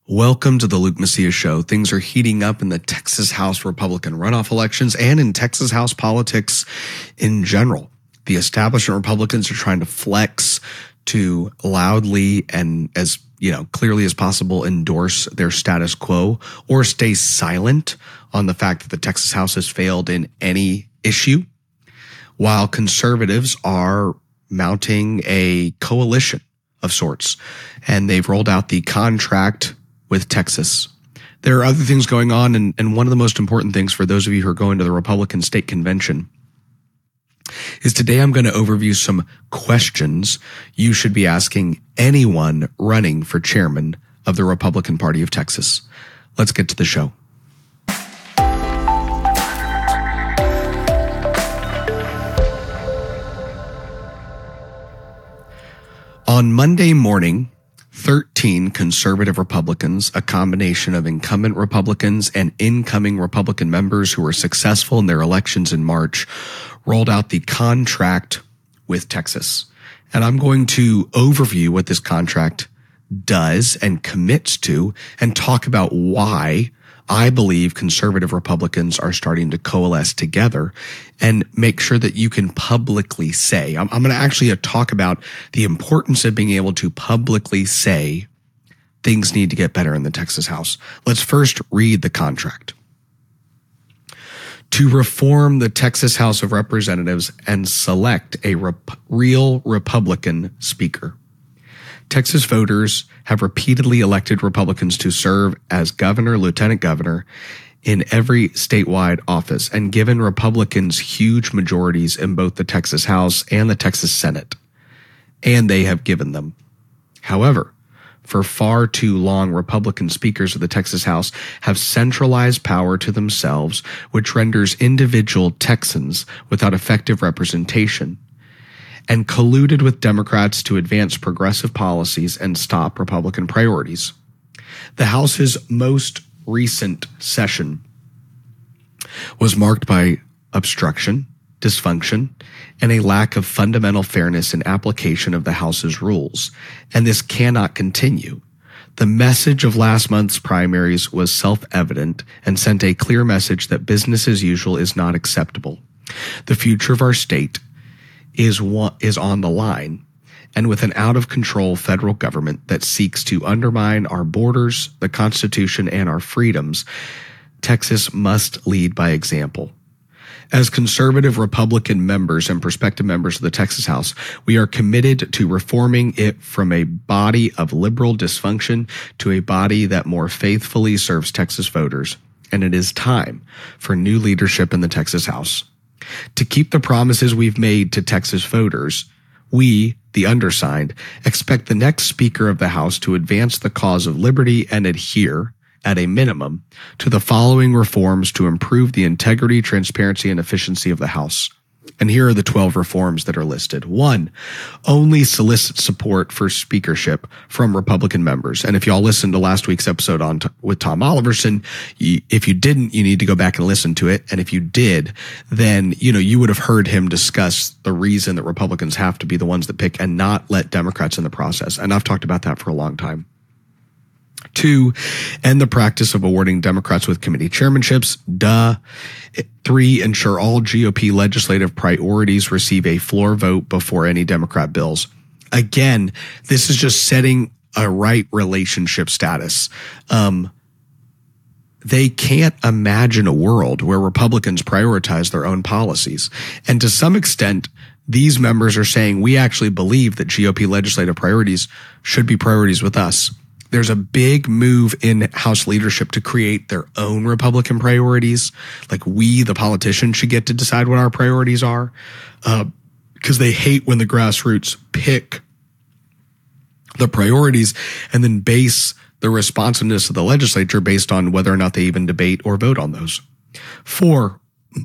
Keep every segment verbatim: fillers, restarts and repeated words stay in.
Welcome to the Luke Macias Show. Things are heating up in the Texas House Republican runoff elections and in Texas House politics in general. The establishment Republicans are trying to flex to loudly and as you know clearly as possible endorse their status quo or stay silent on the fact that the Texas House has failed in any issue, while conservatives are mounting a coalition of sorts, and they've rolled out the contract with Texas. There are other things going on, and, and one of the most important things for those of you who are going to the Republican State Convention is today I'm going to overview some questions you should be asking anyone running for chairman of the Republican Party of Texas. Let's get to the show. On Monday morning, thirteen conservative Republicans, a combination of incumbent Republicans and incoming Republican members who were successful in their elections in March, rolled out the contract with Texas. And I'm going to overview what this contract does and commits to and talk about why I believe conservative Republicans are starting to coalesce together and make sure that you can publicly say, I'm, I'm going to actually talk about the importance of being able to publicly say things need to get better in the Texas House. Let's first read the contract. To reform the Texas House of Representatives and select a rep- real Republican speaker. Texas voters have repeatedly elected Republicans to serve as governor, lieutenant governor in every statewide office and given Republicans huge majorities in both the Texas House and the Texas Senate. And they have given them. However, for far too long, Republican speakers of the Texas House have centralized power to themselves, which renders individual Texans without effective representation, and colluded with Democrats to advance progressive policies and stop Republican priorities. The House's most recent session was marked by obstruction, dysfunction, and a lack of fundamental fairness in application of the House's rules, and this cannot continue. The message of last month's primaries was self-evident and sent a clear message that business as usual is not acceptable. The future of our state is one, is on the line, and with an out-of-control federal government that seeks to undermine our borders, the Constitution, and our freedoms, Texas must lead by example. As conservative Republican members and prospective members of the Texas House, we are committed to reforming it from a body of liberal dysfunction to a body that more faithfully serves Texas voters, and it is time for new leadership in the Texas House. To keep the promises we've made to Texas voters, we, the undersigned, expect the next Speaker of the House to advance the cause of liberty and adhere, at a minimum, to the following reforms to improve the integrity, transparency, and efficiency of the House. And here are the twelve reforms that are listed. One, only solicit support for speakership from Republican members. And if y'all listened to last week's episode on t- with Tom Oliverson, you, if you didn't, you need to go back and listen to it. And if you did, then, you know, you would have heard him discuss the reason that Republicans have to be the ones that pick and not let Democrats in the process. And I've talked about that for a long time. Two, end the practice of awarding Democrats with committee chairmanships. Duh. Three, ensure all G O P legislative priorities receive a floor vote before any Democrat bills. Again, this is just setting a right relationship status. Um, they can't imagine a world where Republicans prioritize their own policies. And to some extent, these members are saying we actually believe that G O P legislative priorities should be priorities with us. There's a big move in House leadership to create their own Republican priorities. Like we, the politicians, should get to decide what our priorities are, uh, because they hate when the grassroots pick the priorities and then base the responsiveness of the legislature based on whether or not they even debate or vote on those. Four,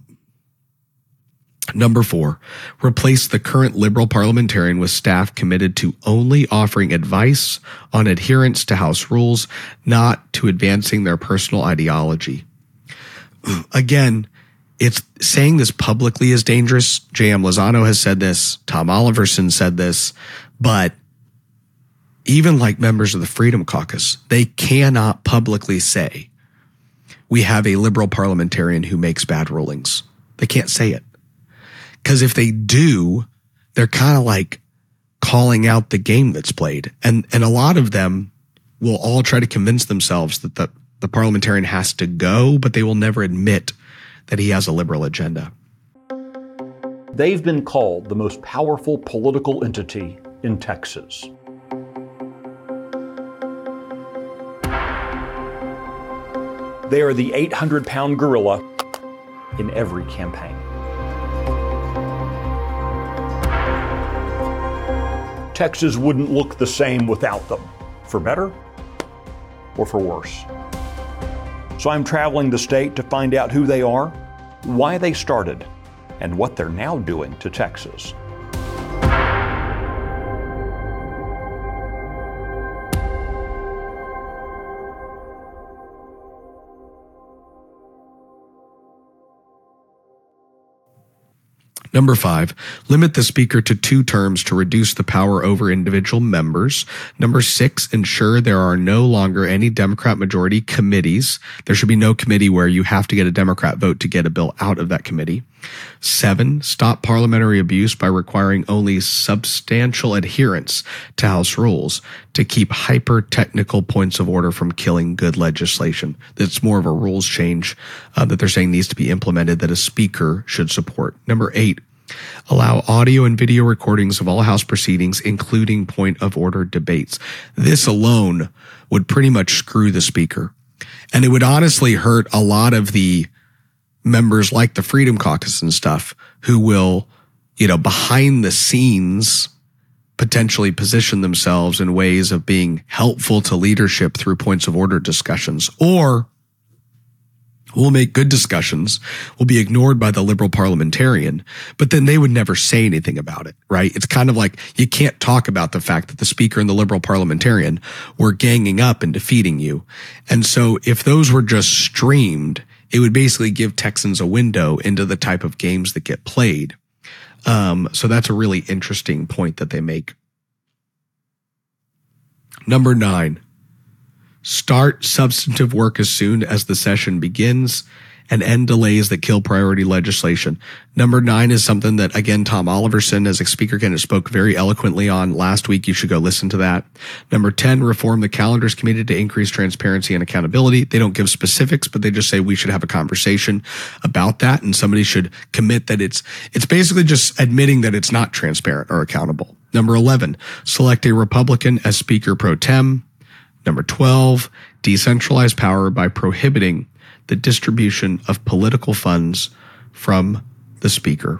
Number four, replace the current liberal parliamentarian with staff committed to only offering advice on adherence to House rules, not to advancing their personal ideology. Again, it's saying this publicly is dangerous. J M Lozano has said this. Tom Oliverson said this. But even like members of the Freedom Caucus, they cannot publicly say, we have a liberal parliamentarian who makes bad rulings. They can't say it. Because if they do, they're kind of like calling out the game that's played. And and a lot of them will all try to convince themselves that the, the parliamentarian has to go, but they will never admit that he has a liberal agenda. They've been called the most powerful political entity in Texas. They are the eight hundred pound gorilla in every campaign. Texas wouldn't look the same without them, for better or for worse. So I'm traveling the state to find out who they are, why they started, and what they're now doing to Texas. Number five, limit the speaker to two terms to reduce the power over individual members. Number six, ensure there are no longer any Democrat majority committees. There should be no committee where you have to get a Democrat vote to get a bill out of that committee. Seven, stop parliamentary abuse by requiring only substantial adherence to House rules to keep hyper-technical points of order from killing good legislation. It's more of a rules change uh, that they're saying needs to be implemented that a speaker should support. Number eight, allow audio and video recordings of all House proceedings, including point of order debates. This alone would pretty much screw the speaker. And it would honestly hurt a lot of the members like the Freedom Caucus and stuff who will, you know, behind the scenes potentially position themselves in ways of being helpful to leadership through points of order discussions, or will make good discussions, will be ignored by the liberal parliamentarian, but then they would never say anything about it, right? It's kind of like you can't talk about the fact that the speaker and the liberal parliamentarian were ganging up and defeating you. And so if those were just streamed, it would basically give Texans a window into the type of games that get played. Um, so that's a really interesting point that they make. Number nine, start substantive work as soon as the session begins and end delays that kill priority legislation. Number nine is something that, again, Tom Oliverson as a speaker candidate spoke very eloquently on last week. You should go listen to that. Number ten, reform the calendars committee to increase transparency and accountability. They don't give specifics, but they just say we should have a conversation about that, and somebody should commit that it's, it's basically just admitting that it's not transparent or accountable. Number eleven, select a Republican as Speaker pro tem. Number twelve, decentralize power by prohibiting the distribution of political funds from the speaker.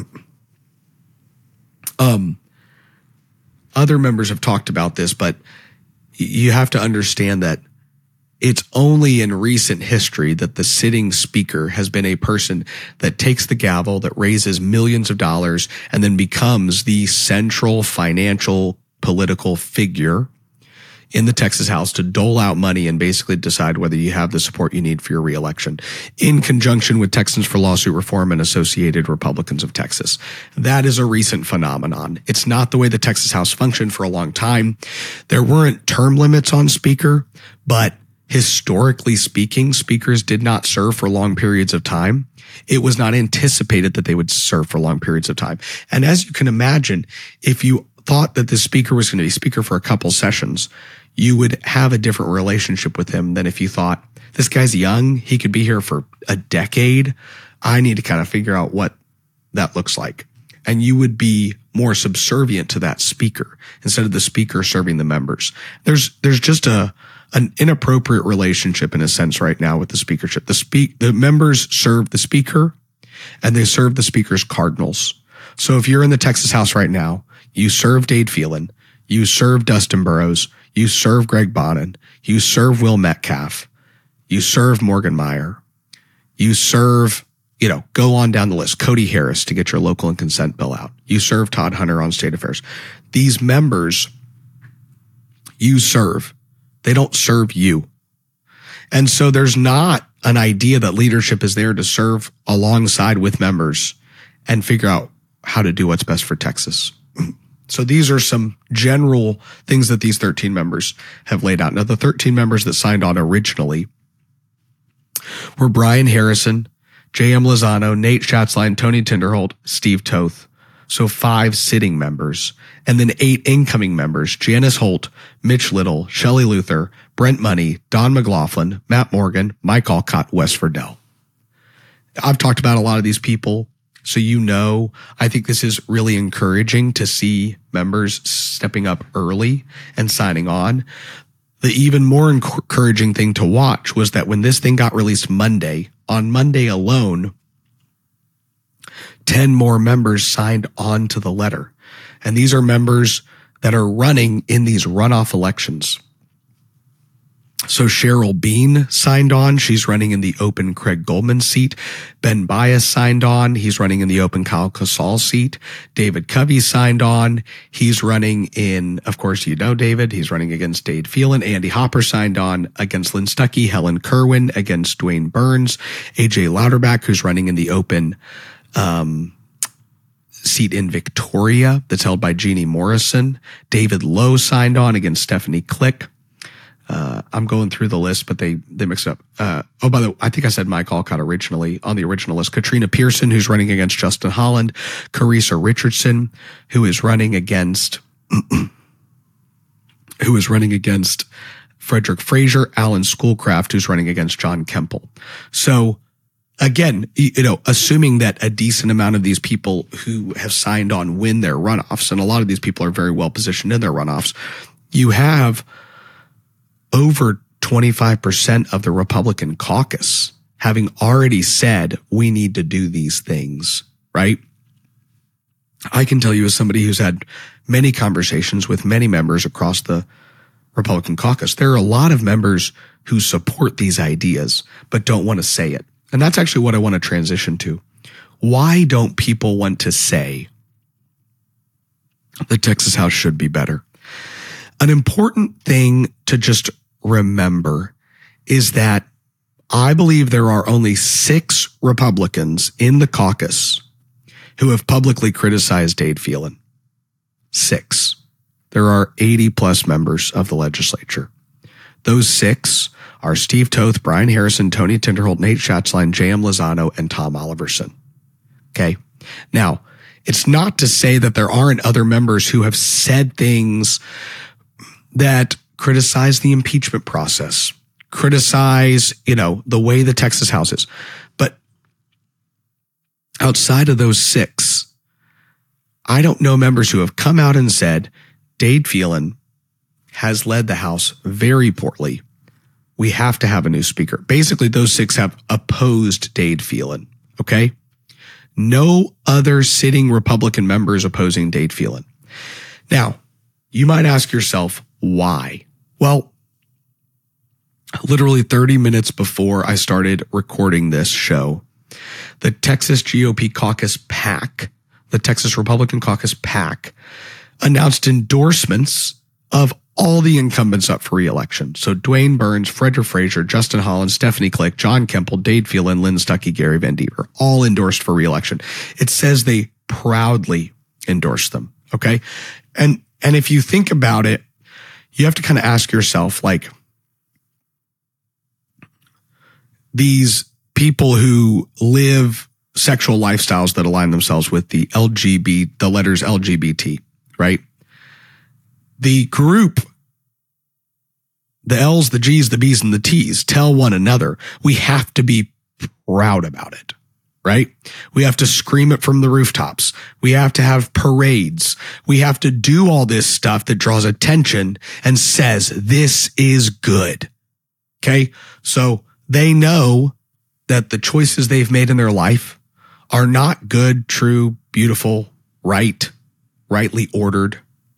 um, other members have talked about this, but you have to understand that it's only in recent history that the sitting speaker has been a person that takes the gavel, that raises millions of dollars, and then becomes the central financial political figure in the Texas House to dole out money and basically decide whether you have the support you need for your reelection, in conjunction with Texans for Lawsuit Reform and Associated Republicans of Texas. That is a recent phenomenon. It's not the way the Texas House functioned for a long time. There weren't term limits on speaker, but historically speaking, speakers did not serve for long periods of time. It was not anticipated that they would serve for long periods of time. And as you can imagine, if you thought that the speaker was going to be speaker for a couple sessions, you would have a different relationship with him than if you thought, this guy's young, he could be here for a decade. I need to kind of figure out what that looks like. And you would be more subservient to that speaker instead of the speaker serving the members. There's, there's just a, an inappropriate relationship in a sense right now with the speakership. The speak, the members serve the speaker and they serve the speaker's cardinals. So if you're in the Texas House right now, you serve Dade Phelan, you serve Dustin Burrows, you serve Greg Bonin, you serve Will Metcalf, you serve Morgan Meyer, you serve, you know, go on down the list, Cody Harris to get your local and consent bill out. You serve Todd Hunter on state affairs. These members you serve, they don't serve you. And so there's not an idea that leadership is there to serve alongside with members and figure out how to do what's best for Texas. So these are some general things that these thirteen members have laid out. Now, the thirteen members that signed on originally were Brian Harrison, J M Lozano, Nate Schatzline, Tony Tinderholt, Steve Toth. So five sitting members, and then eight incoming members: Janice Holt, Mitch Little, Shelley Luther, Brent Money, Don McLaughlin, Matt Morgan, Mike Alcott, Wes Verdell. I've talked about a lot of these people, so you know, I think this is really encouraging to see members stepping up early and signing on. The even more encouraging thing to watch was that when this thing got released Monday, on Monday alone, ten more members signed on to the letter. And these are members that are running in these runoff elections. So Cheryl Bean signed on. She's running in the open Craig Goldman seat. Ben Bias signed on. He's running in the open Kyle Casal seat. David Covey signed on. He's running in, of course, you know David. He's running against Dade Phelan. Andy Hopper signed on against Lynn Stuckey. Helen Kerwin against Dwayne Burns. A J Louderback, who's running in the open um seat in Victoria that's held by Jeannie Morrison. David Lowe signed on against Stephanie Click. Uh, I'm going through the list, but they, they mixed up. Uh, oh, by the way, I think I said Mike Alcott originally on the original list. Katrina Pearson, who's running against Justin Holland. Carissa Richardson, who is running against, who is running against Frederick Frazier. Alan Schoolcraft, who's running against John Kemple. So again, you know, assuming that a decent amount of these people who have signed on win their runoffs, and a lot of these people are very well positioned in their runoffs, you have over twenty-five percent of the Republican caucus having already said, we need to do these things, right? I can tell you, as somebody who's had many conversations with many members across the Republican caucus, there are a lot of members who support these ideas, but don't want to say it. And that's actually what I want to transition to. Why don't people want to say the Texas House should be better? An important thing to just remember is that I believe there are only six Republicans in the caucus who have publicly criticized Dade Phelan. Six. There are eighty plus members of the legislature. Those six are Steve Toth, Brian Harrison, Tony Tinderholt, Nate Schatzline, J M Lozano, and Tom Oliverson. Okay. Now, it's not to say that there aren't other members who have said things that criticize the impeachment process, criticize, you know, the way the Texas House is. But outside of those six, I don't know members who have come out and said, Dade Phelan has led the House very poorly. We have to have a new speaker. Basically, those six have opposed Dade Phelan. Okay. No other sitting Republican members opposing Dade Phelan. Now, you might ask yourself, why? Well, literally thirty minutes before I started recording this show, the Texas G O P Caucus PAC, the Texas Republican Caucus PAC, announced endorsements of all the incumbents up for re-election. So Dwayne Burns, Frederick Frazier, Justin Holland, Stephanie Click, John Kemple, Dade Phelan, Lynn Stuckey, Gary Van Deever, all endorsed for re-election. It says they proudly endorsed them. Okay. And, and if you think about it, you have to kind of ask yourself, like, these people who live sexual lifestyles that align themselves with the L G B T, the letters L G B T, right? The group, the L's, the G's, the B's, and the T's tell one another, we have to be proud about it, right? We have to scream it from the rooftops. We have to have parades. We have to do all this stuff that draws attention and says, this is good. Okay. So they know that the choices they've made in their life are not good, true, beautiful, right, rightly ordered.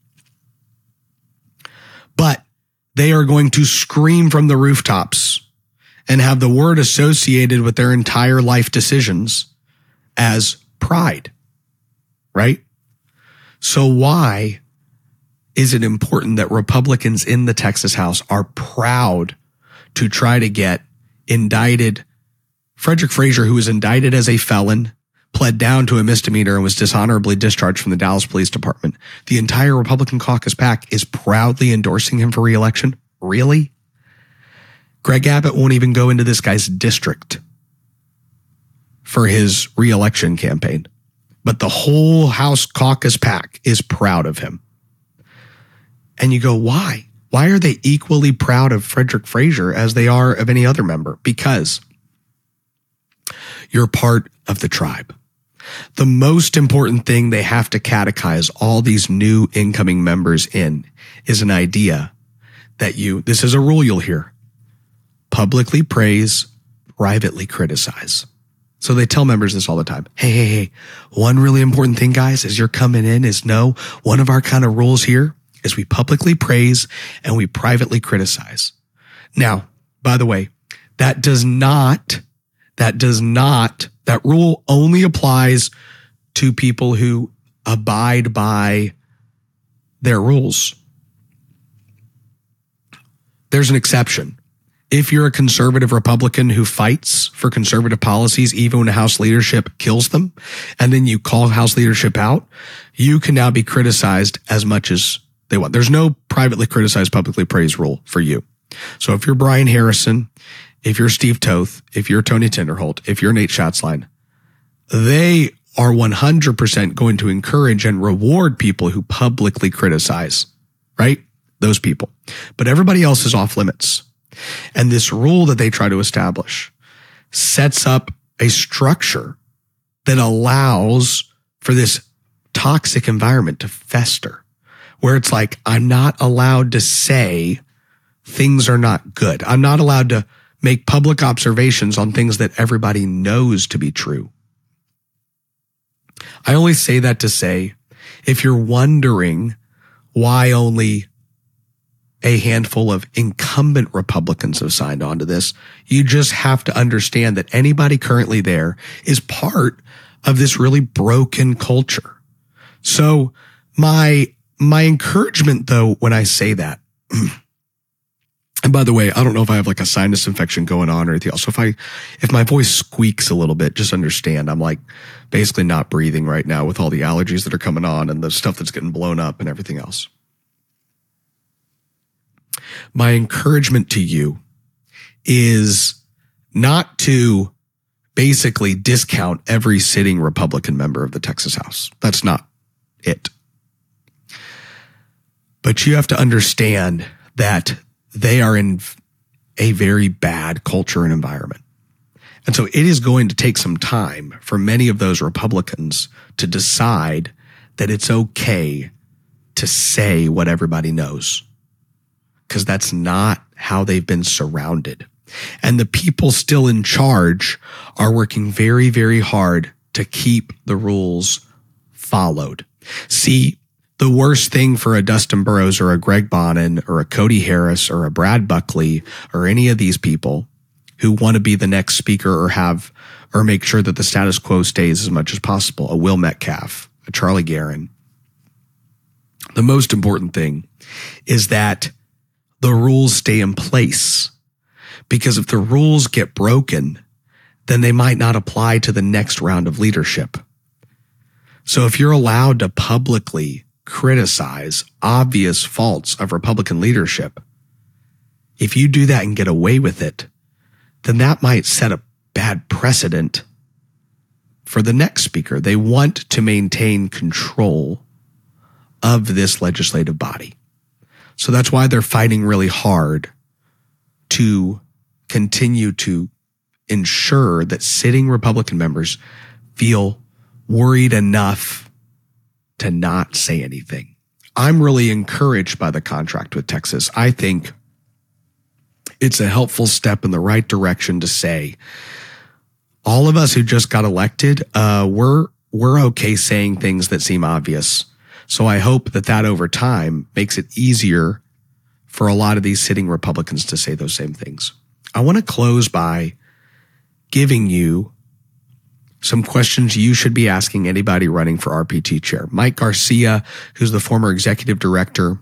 But they are going to scream from the rooftops and have the word associated with their entire life decisions as pride, right? So why is it important that Republicans in the Texas House are proud to try to get indicted Frederick Frazier, who was indicted as a felon, pled down to a misdemeanor and was dishonorably discharged from the Dallas Police Department. The entire Republican caucus pack is proudly endorsing him for re-election. Really? Greg Abbott won't even go into this guy's district for his re-election campaign. But the whole House caucus pack is proud of him. And you go, why? Why are they equally proud of Frederick Frazier as they are of any other member? Because you're part of the tribe. The most important thing they have to catechize all these new incoming members in is an idea that you, this is a rule you'll hear, publicly praise, privately criticize. So they tell members this all the time. Hey, hey, hey, one really important thing, guys, as you're coming in is know one of our kind of rules here is we publicly praise and we privately criticize. Now, by the way, that does not, that does not, that rule only applies to people who abide by their rules. There's an exception. If you're a conservative Republican who fights for conservative policies, even when House leadership kills them, and then you call House leadership out, you can now be criticized as much as they want. There's no privately criticized, publicly praised rule for you. So if you're Brian Harrison, if you're Steve Toth, if you're Tony Tinderholt, if you're Nate Schatzline, they are one hundred percent going to encourage and reward people who publicly criticize, right? Those people. But everybody else is off limits. And this rule that they try to establish sets up a structure that allows for this toxic environment to fester, where it's like, I'm not allowed to say things are not good. I'm not allowed to make public observations on things that everybody knows to be true. I only say that to say, if you're wondering why only a handful of incumbent Republicans have signed on to this, you just have to understand that anybody currently there is part of this really broken culture. So my, my encouragement though, when I say that, and by the way, I don't know if I have like a sinus infection going on or anything else. So if I, if my voice squeaks a little bit, just understand I'm like basically not breathing right now with all the allergies that are coming on and the stuff that's getting blown up and everything else. My encouragement to you is not to basically discount every sitting Republican member of the Texas House. That's not it. But you have to understand that they are in a very bad culture and environment. And so it is going to take some time for many of those Republicans to decide that it's okay to say what everybody knows, because that's not how they've been surrounded. And the people still in charge are working very, very hard to keep the rules followed. See, the worst thing for a Dustin Burrows or a Greg Bonin or a Cody Harris or a Brad Buckley or any of these people who want to be the next speaker or have or make sure that the status quo stays as much as possible, a Will Metcalf, a Charlie Guerin. The most important thing is that the rules stay in place, because if the rules get broken, then they might not apply to the next round of leadership. So if you're allowed to publicly criticize obvious faults of Republican leadership, if you do that and get away with it, then that might set a bad precedent for the next speaker. They want to maintain control of this legislative body. So that's why they're fighting really hard to continue to ensure that sitting Republican members feel worried enough to not say anything. I'm really encouraged by the contract with Texas. I think it's a helpful step in the right direction to say, all of us who just got elected, uh, we're, we're okay saying things that seem obvious. So I hope that that over time makes it easier for a lot of these sitting Republicans to say those same things. I want to close by giving you some questions you should be asking anybody running for R P T chair. Mike Garcia, who's the former executive director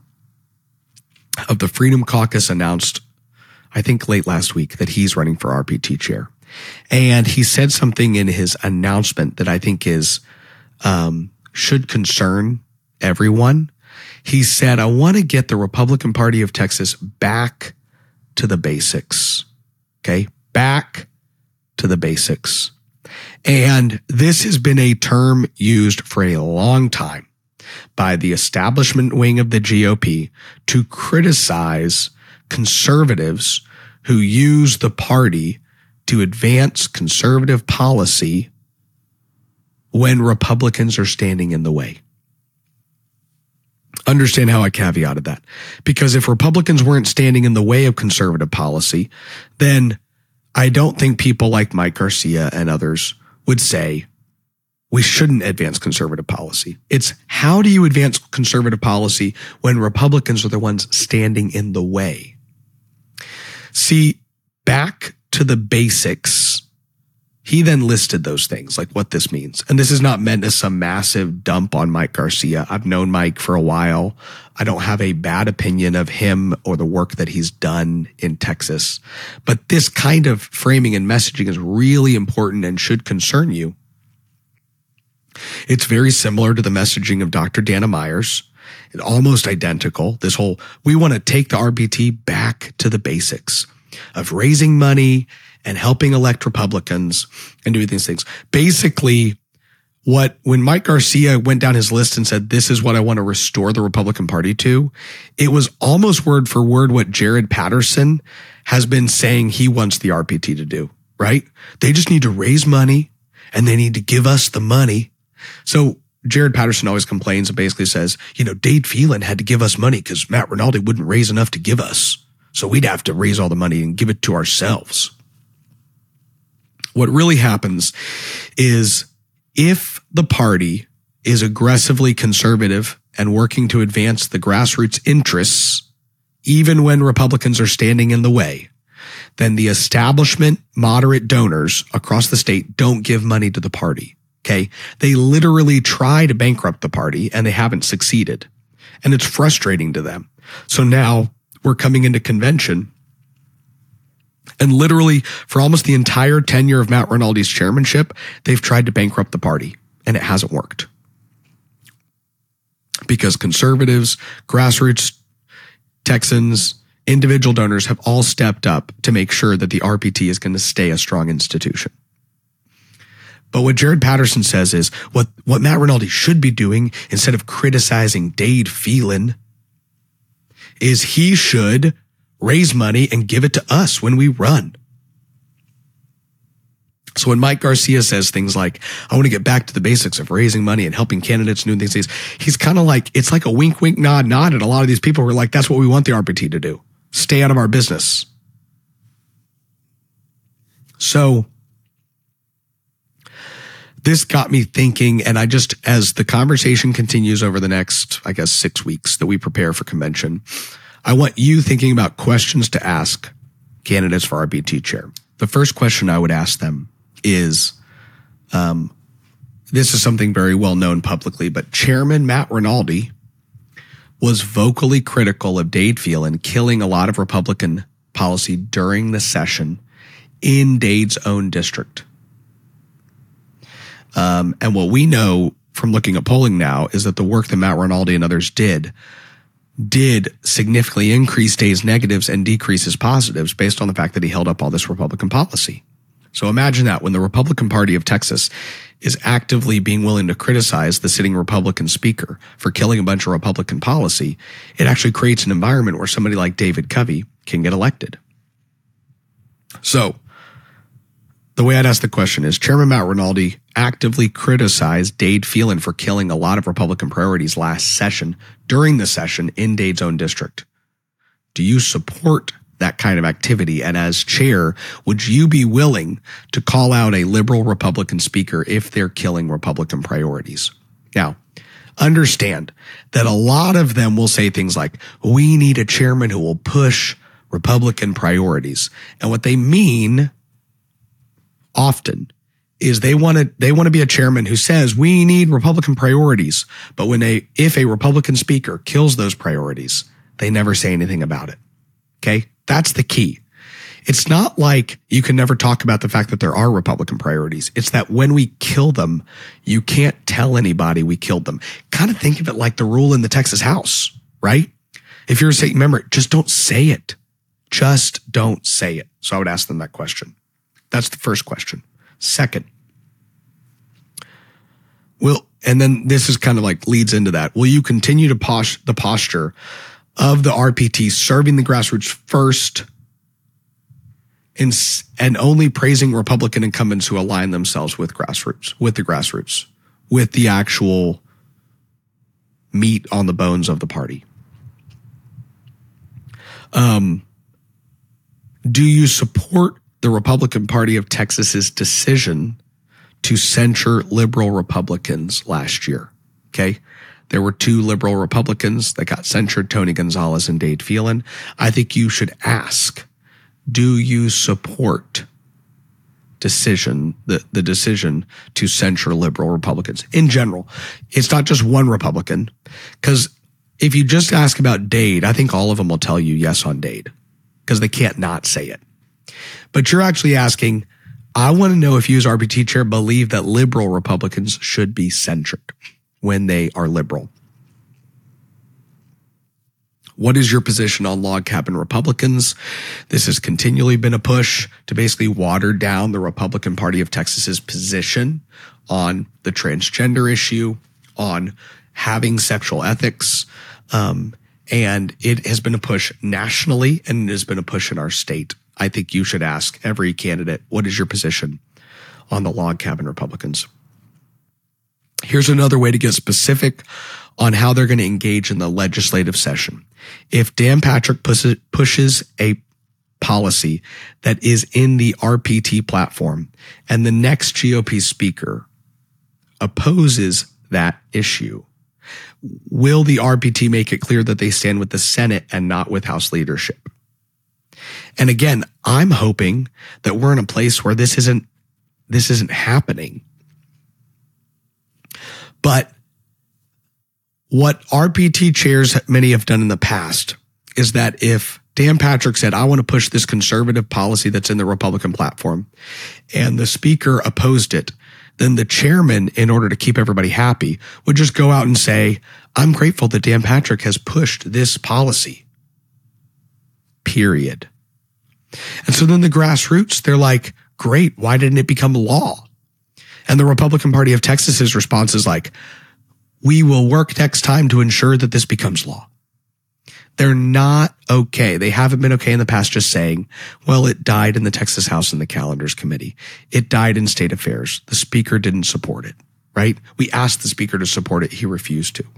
of the Freedom Caucus, announced, I think late last week, that he's running for R P T chair. And he said something in his announcement that I think is, um, should concern everyone. He said, I want to get the Republican Party of Texas back to the basics. Okay. Back to the basics. And this has been a term used for a long time by the establishment wing of the G O P to criticize conservatives who use the party to advance conservative policy when Republicans are standing in the way. Understand how I caveated that. Because if Republicans weren't standing in the way of conservative policy, then I don't think people like Mike Garcia and others would say we shouldn't advance conservative policy. It's how do you advance conservative policy when Republicans are the ones standing in the way? See, back to the basics. He then listed those things, like what this means. And this is not meant as some massive dump on Mike Garcia. I've known Mike for a while. I don't have a bad opinion of him or the work that he's done in Texas. But this kind of framing and messaging is really important and should concern you. It's very similar to the messaging of Doctor Dana Myers. It's almost identical. This whole, we want to take the R B T back to the basics of raising money and helping elect Republicans and doing these things. Basically, what, when Mike Garcia went down his list and said, this is what I want to restore the Republican Party to, it was almost word for word what Jared Patterson has been saying he wants the R P T to do, right? They just need to raise money and they need to give us the money. So Jared Patterson always complains and basically says, you know, Dade Phelan had to give us money because Matt Rinaldi wouldn't raise enough to give us. So we'd have to raise all the money and give it to ourselves. What really happens is if the party is aggressively conservative and working to advance the grassroots interests, even when Republicans are standing in the way, then the establishment moderate donors across the state don't give money to the party. Okay. They literally try to bankrupt the party and they haven't succeeded. And it's frustrating to them. So now we're coming into convention and literally for almost the entire tenure of Matt Rinaldi's chairmanship, they've tried to bankrupt the party and it hasn't worked. Because conservatives, grassroots Texans, individual donors have all stepped up to make sure that the R P T is going to stay a strong institution. But what Jared Patterson says is what, what Matt Rinaldi should be doing instead of criticizing Dade Phelan is he should raise money and give it to us when we run. So when Mike Garcia says things like, I want to get back to the basics of raising money and helping candidates and doing things, he's kind of like, it's like a wink, wink, nod, nod. And a lot of these people were like, that's what we want the R P T to do. Stay out of our business. So this got me thinking, and I just, as the conversation continues over the next, I guess, six weeks that we prepare for convention, I want you thinking about questions to ask candidates for R B T chair. The first question I would ask them is, um, this is something very well known publicly, but Chairman Matt Rinaldi was vocally critical of Dade Phelan killing a lot of Republican policy during the session in Dade's own district. Um, and what we know from looking at polling now is that the work that Matt Rinaldi and others did did significantly increase Dade's negatives and decrease his positives based on the fact that he held up all this Republican policy. So imagine that when the Republican Party of Texas is actively being willing to criticize the sitting Republican speaker for killing a bunch of Republican policy, it actually creates an environment where somebody like David Covey can get elected. So the way I'd ask the question is, Chairman Matt Rinaldi actively criticized Dade Phelan for killing a lot of Republican priorities last session during the session in Dade's own district. Do you support that kind of activity? And as chair, would you be willing to call out a liberal Republican speaker if they're killing Republican priorities? Now, understand that a lot of them will say things like, we need a chairman who will push Republican priorities. And what they mean often is they want to they want to be a chairman who says we need Republican priorities, but when a if a Republican speaker kills those priorities, they never say anything about it. Okay? That's the key. It's not like you can never talk about the fact that there are Republican priorities. It's that when we kill them, you can't tell anybody we killed them. Kind of think of it like the rule in the Texas House, right? If you're a state member, just don't say it. Just don't say it. So I would ask them that question. That's the first question. Second, will, and then this is kind of like leads into that. Will you continue to posh the posture of the R P T serving the grassroots first and, and only praising Republican incumbents who align themselves with grassroots, with the grassroots, with the actual meat on the bones of the party? Um, do you support the Republican Party of Texas's decision to censure liberal Republicans last year? Okay. There were two liberal Republicans that got censured, Tony Gonzalez and Dade Phelan. I think you should ask, do you support decision, the, the decision to censure liberal Republicans in general? It's not just one Republican, because if you just ask about Dade, I think all of them will tell you yes on Dade because they can't not say it. But you're actually asking, I want to know if you as R P T chair believe that liberal Republicans should be censured when they are liberal. What is your position on log cabin Republicans? This has continually been a push to basically water down the Republican Party of Texas's position on the transgender issue, on having sexual ethics. Um, and it has been a push nationally, and it has been a push in our state. I think you should ask every candidate, what is your position on the log cabin Republicans? Here's another way to get specific on how they're going to engage in the legislative session. If Dan Patrick pushes a policy that is in the R P T platform and the next G O P speaker opposes that issue, will the R P T make it clear that they stand with the Senate and not with House leadership? And again, I'm hoping that we're in a place where this isn't, this isn't happening. But what R P T chairs, many have done in the past, is that if Dan Patrick said, I want to push this conservative policy that's in the Republican platform, and the speaker opposed it, then the chairman, in order to keep everybody happy, would just go out and say, I'm grateful that Dan Patrick has pushed this policy. Period. And so then the grassroots, they're like, great, why didn't it become law? And the Republican Party of Texas's response is like, we will work next time to ensure that this becomes law. They're not okay. They haven't been okay in the past just saying, well, it died in the Texas House and the Calendars Committee. It died in State Affairs. The speaker didn't support it, right? We asked the speaker to support it. He refused to.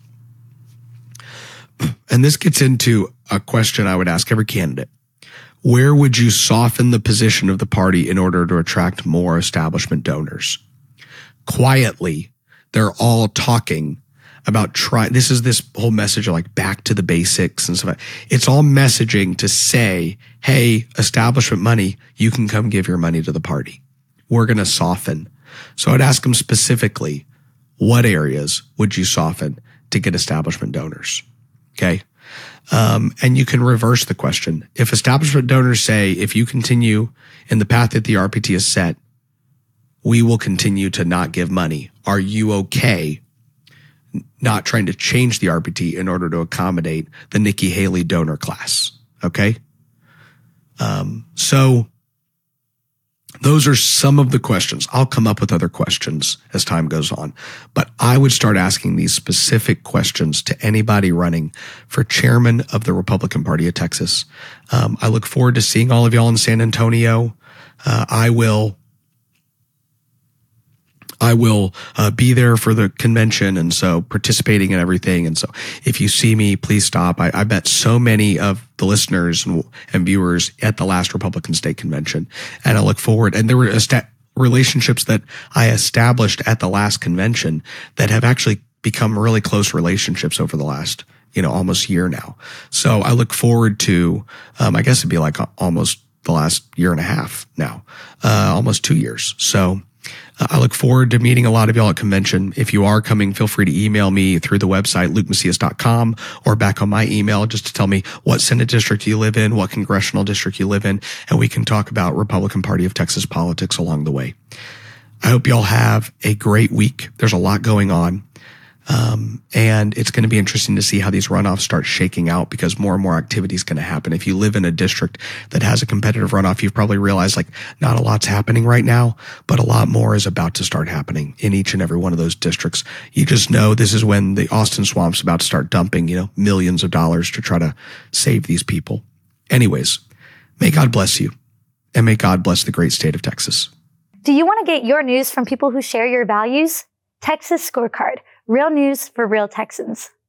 And this gets into a question I would ask every candidate. Where would you soften the position of the party in order to attract more establishment donors? Quietly, they're all talking about try. This is this whole message of like back to the basics and stuff. It's all messaging to say, hey, establishment money, you can come give your money to the party. We're going to soften. So I'd ask them specifically, what areas would you soften to get establishment donors? Okay. Um, and you can reverse the question. If establishment donors say, if you continue in the path that the R P T has set, we will continue to not give money. Are you okay not trying to change the R P T in order to accommodate the Nikki Haley donor class? Okay. Um, so those are some of the questions. I'll come up with other questions as time goes on, but I would start asking these specific questions to anybody running for chairman of the Republican Party of Texas. Um, I look forward to seeing all of y'all in San Antonio. Uh, I will I will uh, be there for the convention, and so participating in everything. And so if you see me, please stop. I, I bet so many of the listeners and, and viewers at the last Republican State Convention, and I look forward. And there were est- relationships that I established at the last convention that have actually become really close relationships over the last, you know, almost year now. So I look forward to, um, I guess it'd be like almost the last year and a half now, uh, almost two years. So Uh, I look forward to meeting a lot of y'all at convention. If you are coming, feel free to email me through the website, luke macias dot com, or back on my email just to tell me what Senate district you live in, what congressional district you live in, and we can talk about Republican Party of Texas politics along the way. I hope y'all have a great week. There's a lot going on. Um, and it's going to be interesting to see how these runoffs start shaking out because more and more activity is going to happen. If you live in a district that has a competitive runoff, you've probably realized like not a lot's happening right now, but a lot more is about to start happening in each and every one of those districts. You just know this is when the Austin Swamp's about to start dumping, you know, millions of dollars to try to save these people. Anyways, may God bless you and may God bless the great state of Texas. Do you want to get your news from people who share your values? Texas Scorecard. Real news for real Texans.